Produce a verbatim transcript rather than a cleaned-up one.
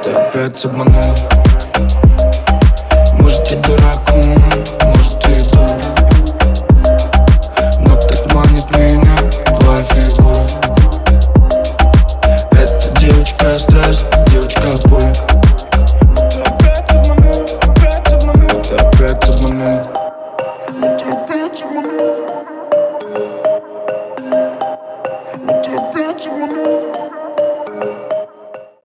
Ты опять обманул. Может, я дурак, м, может, ты и дур, но так манит меня твоя фигура. Эта девочка страсть, девочка боль. Ты опять обманул, опять обманул. Ты опять обманул. Ты опять обманул.